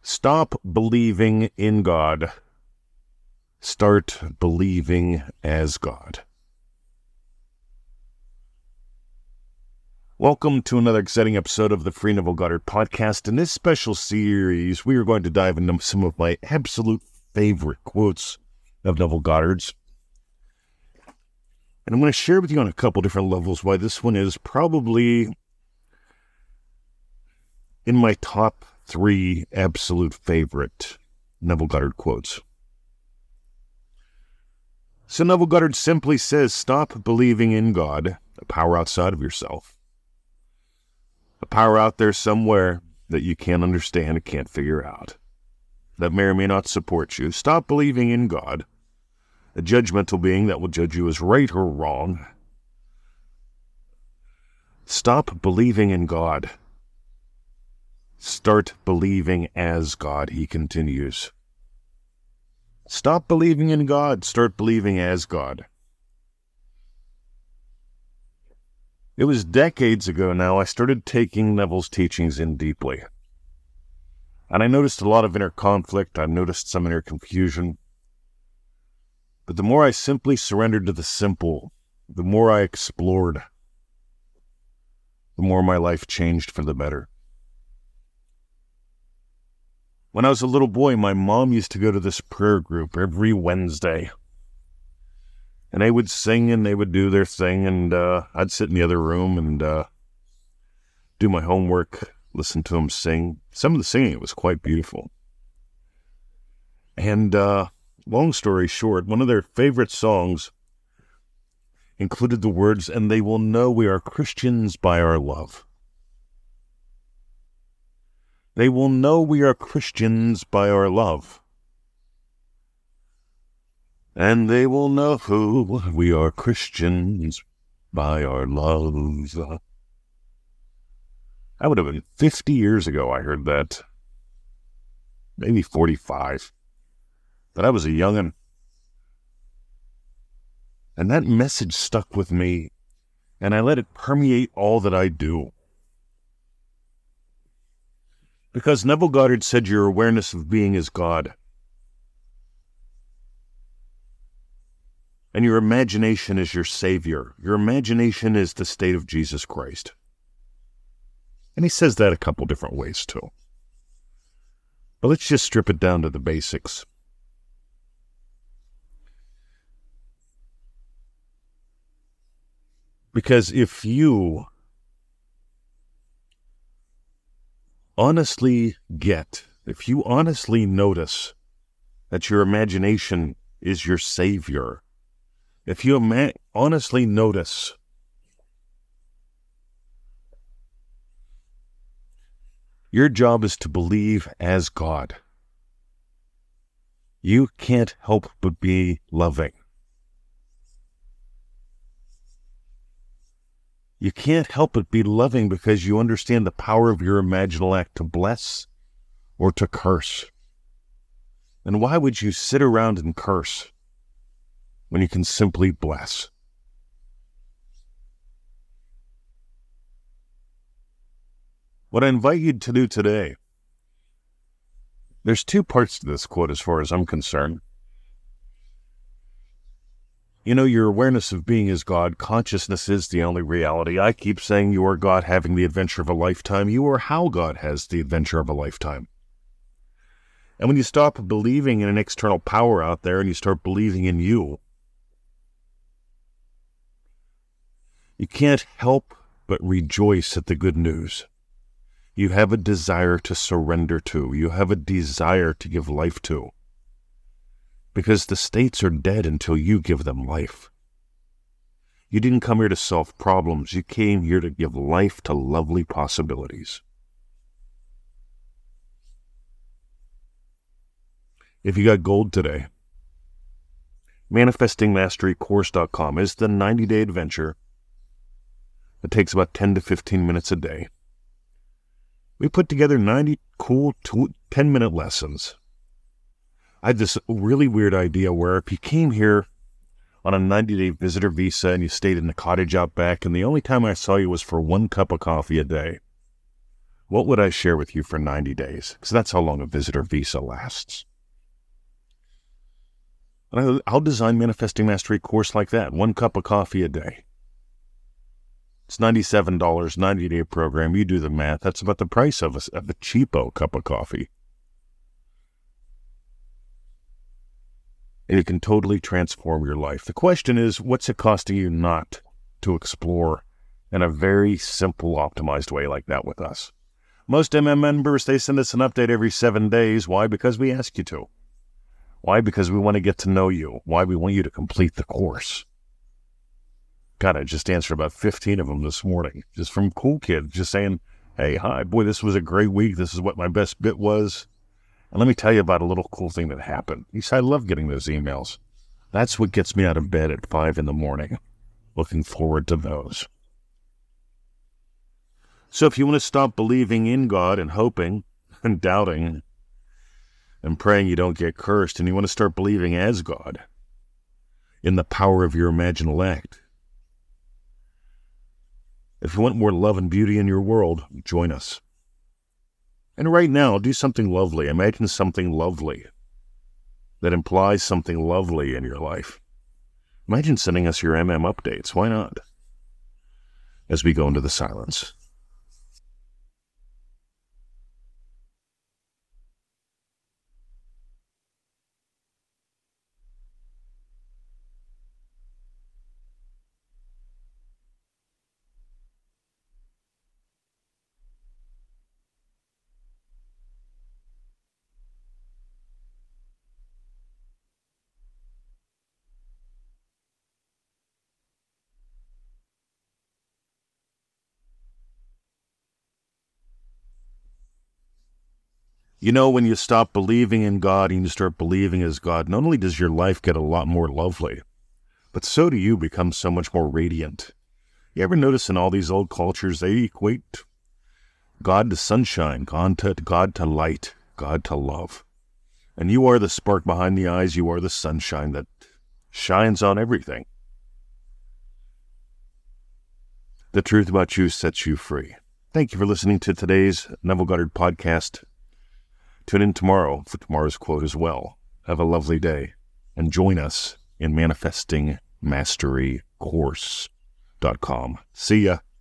Stop believing in God. Start believing as God. Welcome to another exciting episode of the Free Neville Goddard podcast. In this special series, we are going to dive into some of my absolute favorite quotes of Neville Goddard's. And I'm going to share with you on a couple different levels why this one is probably in my top 3 absolute favorite Neville Goddard quotes. So Neville Goddard simply says, stop believing in God, a power outside of yourself. A power out there somewhere that you can't understand and can't figure out, that may or may not support you. Stop believing in God, a judgmental being that will judge you as right or wrong. Stop believing in God. Start believing as God, he continues. Stop believing in God. Start believing as God. It was decades ago now I started taking Neville's teachings in deeply. And I noticed a lot of inner conflict. I noticed some inner confusion. But the more I simply surrendered to the simple, the more I explored, the more my life changed for the better. When I was a little boy, my mom used to go to this prayer group every Wednesday. And they would sing and they would do their thing, and I'd sit in the other room and do my homework, listen to them sing. Some of the singing was quite beautiful. And long story short, one of their favorite songs included the words, "And they will know we are Christians by our love." They will know we are Christians by our love. And they will know who we are Christians by our love. That would have been 50 years ago I heard that. Maybe 45. But I was a young'un. And that message stuck with me, and I let it permeate all that I do. Because Neville Goddard said your awareness of being is God. And your imagination is your Savior. Your imagination is the state of Jesus Christ. And he says that a couple different ways too. But let's just strip it down to the basics. Because if you honestly if you honestly notice that your imagination is your Savior, if you honestly notice your job is to believe as God, you can't help but be loving. You can't help but be loving because you understand the power of your imaginal act to bless or to curse. And why would you sit around and curse when you can simply bless? What I invite you to do today, there's 2 parts to this quote as far as I'm concerned. You know, your awareness of being is God. Consciousness is the only reality. I keep saying you are God having the adventure of a lifetime. You are how God has the adventure of a lifetime. And when you stop believing in an external power out there and you start believing in you, you can't help but rejoice at the good news. You have a desire to surrender to. You have a desire to give life to. Because the states are dead until you give them life. You didn't come here to solve problems. You came here to give life to lovely possibilities. If you got gold today, ManifestingMasteryCourse.com is the 90-day adventure. It takes about 10 to 15 minutes a day. We put together 90 cool 10-minute lessons. I had this really weird idea where if you came here on a 90-day visitor visa and you stayed in the cottage out back, and the only time I saw you was for 1 cup of coffee a day, What would I share with you for 90 days? Because that's how long a visitor visa lasts. And I'll design Manifesting Mastery course like that. 1 cup of coffee a day. It's $97, 90-day program. You do the math. That's about the price of a cheapo cup of coffee. And it can totally transform your life. The question is, what's it costing you not to explore in a very simple, optimized way like that with us? Most MM members, they send us an update every 7 days. Why? Because we ask you to. Why? Because we want to get to know you. Why? We want you to complete the course. God, I just answered about 15 of them this morning, just from cool kids, just saying, hey, hi, boy, this was a great week. This is what my best bit was. And let me tell you about a little cool thing that happened. I love getting those emails. That's what gets me out of bed at 5 in the morning. Looking forward to those. So if you want to stop believing in God and hoping and doubting and praying you don't get cursed, and you want to start believing as God in the power of your imaginal act, if you want more love and beauty in your world, join us. And right now, do something lovely. Imagine something lovely that implies something lovely in your life. Imagine sending us your MM updates. Why not? As we go into the silence. You know, when you stop believing in God and you start believing as God, not only does your life get a lot more lovely, but so do you become so much more radiant. You ever notice in all these old cultures, they equate God to sunshine, God to light, God to love. And you are the spark behind the eyes. You are the sunshine that shines on everything. The truth about you sets you free. Thank you for listening to today's Neville Goddard podcast. Tune in tomorrow for tomorrow's quote as well. Have a lovely day and join us in Manifesting Mastery Course.com. See ya.